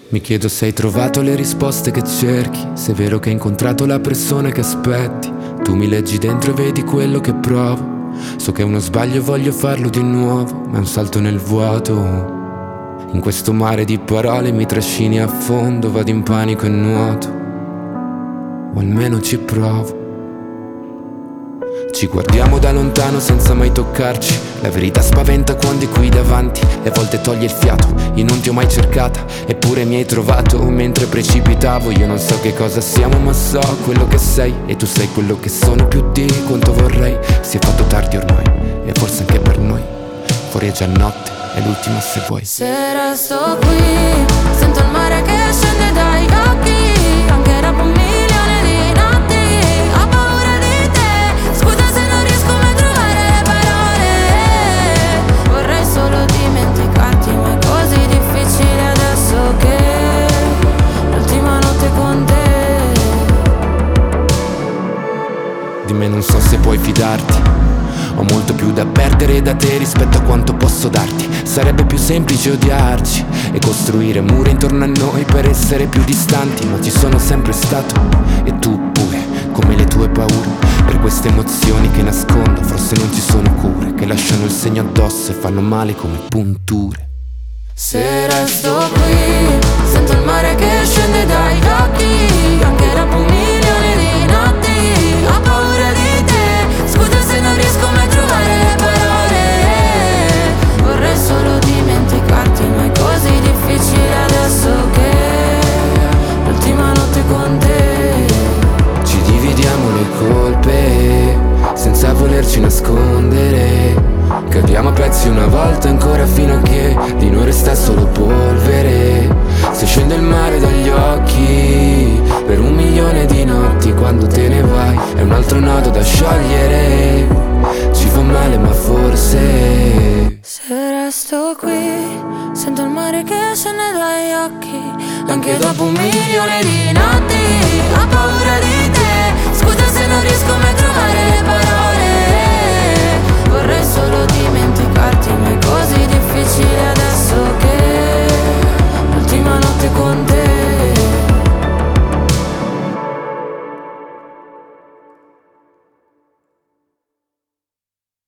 Mi chiedo se hai trovato le risposte che cerchi, se è vero che hai incontrato la persona che aspetti. Tu mi leggi dentro e vedi quello che provo. So che è uno sbaglio e voglio farlo di nuovo, ma è un salto nel vuoto. In questo mare di parole mi trascini a fondo, vado in panico e nuoto, o almeno ci provo. Ci guardiamo da lontano senza mai toccarci. La verità spaventa quando è qui davanti e a volte toglie il fiato. Io non ti ho mai cercata, eppure mi hai trovato mentre precipitavo. Io non so che cosa siamo, ma so quello che sei, e tu sei quello che sono più di quanto vorrei. Si è fatto tardi ormai, e forse anche per noi. Fuori è già notte, è l'ultima se vuoi. Se resto qui, sento il mare che scende dai occhi, anche dopo un milione di notti. Ho paura di te, scusa se non riesco mai a trovare le parole. Vorrei solo dimenticarti, ma è così difficile adesso che l'ultima notte con te. Di me non so se puoi fidarti. Ho molto più da perdere da te rispetto a quanto posso darti. Sarebbe più semplice odiarci e costruire mura intorno a noi per essere più distanti, ma ci sono sempre stato, e tu pure, come le tue paure. Per queste emozioni che nascondo forse non ci sono cure, che lasciano il segno addosso e fanno male come punture. Se resto qui, sento il mare che scende dai occhi, anche dopo un milione di notti. Ho paura di te, scusa se non riesco mai a trovare le parole. Vorrei solo dimenticarti, ma è così difficile adesso che l'ultima notte con te. Ci dividiamo le colpe senza volerci nascondere. Cadiamo a pezzi una volta ancora fino a che di noi resta solo polvere. Se scende il mare dagli occhi per un milione di notti, quando te ne vai è un altro nodo da sciogliere. Ci fa male ma forse se resto qui, sento il mare che scende dagli occhi, anche dopo un milione di notti.